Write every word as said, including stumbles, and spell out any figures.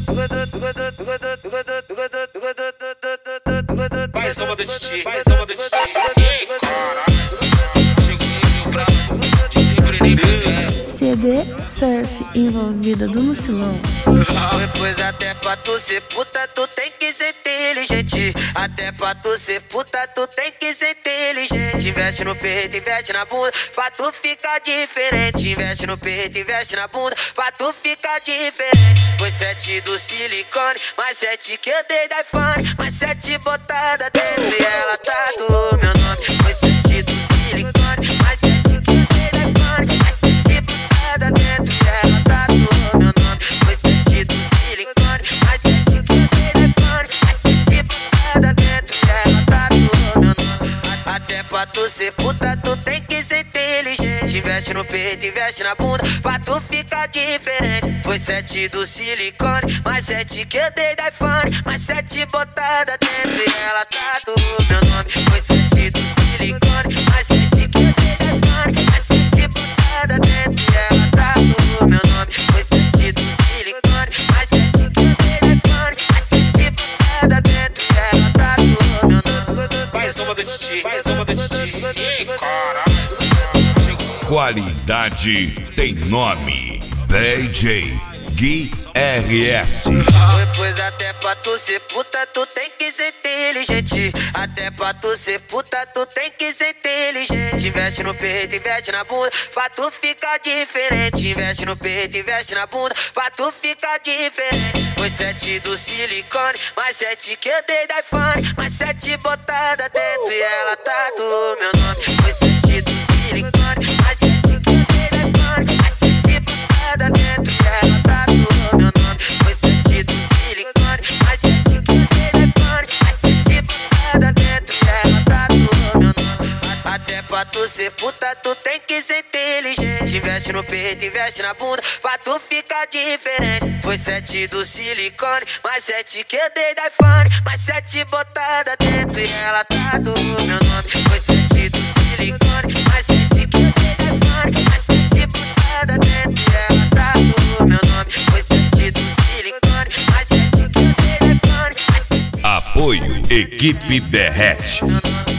Mais uma do Titi, mais uma do Titi. Ei, caralho, cheguei meu brabo, Titi Bruninho presente. C D Surf envolvida do Mucilão. Pois até pra tu ser puta, tu tem que ser inteligente. Até pra tu ser puta, tu tem que ser inteligente. Investe no peito, investe na bunda, pra tu ficar diferente. Investe no peito, investe na bunda, pra tu ficar diferente. Foi sete do silicone, mais sete que eu dei da iPhone, mais sete botada dentro e ela tá do meu nome. Foi sete do silicone, mais sete que eu dei da iPhone, mais sete botada dentro e ela tá do meu nome. Foi sete do silicone, mais sete que eu dei da iPhone, mais sete botada dentro e ela tá do meu nome. Até pra tu ser puta, tu tem que ser inteligente. Investe no peito, investe na bunda, pra tu ficar diferente. Foi sete do silicone, mais sete que eu dei da iPhone, mais sete botada dentro e ela tá do meu nome. Foi sete do silicone, mais sete que eu dei da iPhone, mais sete botada dentro e ela tá do meu nome. Foi sete do silicone, mais sete que eu dei da iPhone, mais sete botada dentro e ela tá do meu nome. Mais uma do Titi, mais uma do Titi. Ei, caralho. Qualidade tem nome. D J Gui R S. Pois até pra tu ser puta, tu tem que ser inteligente. Até pra tu ser puta, tu tem que ser inteligente. Investe no peito, investe na bunda, pra tu ficar diferente. Investe no peito, investe na bunda, pra tu ficar diferente. Foi sete do silicone, mais sete que eu dei da iPhone, mais sete botada dentro e ela tá do meu nome. Foi sete do silicone, mais sete que eu dei da iPhone, mais sete botada dentro e ela tá do meu nome. Foi sete do silicone, mais sete que eu dei da iPhone, mais sete botada dentro e ela tá do meu nome. Até pra tu ser puta, tu tem que ser inteligente. Investe no peito, investe na bunda, pra tu ficar diferente. Foi sete do silicone, mais sete que eu dei da iPhone, mais sete botada dentro e ela tá do meu nome. Foi sete do silicone, mais sete que eu dei da iPhone, mais sete botada dentro e ela tá do meu nome. Foi sete do silicone, mais sete que eu dei da iPhone, mais sete. Apoio Equipe Derrete.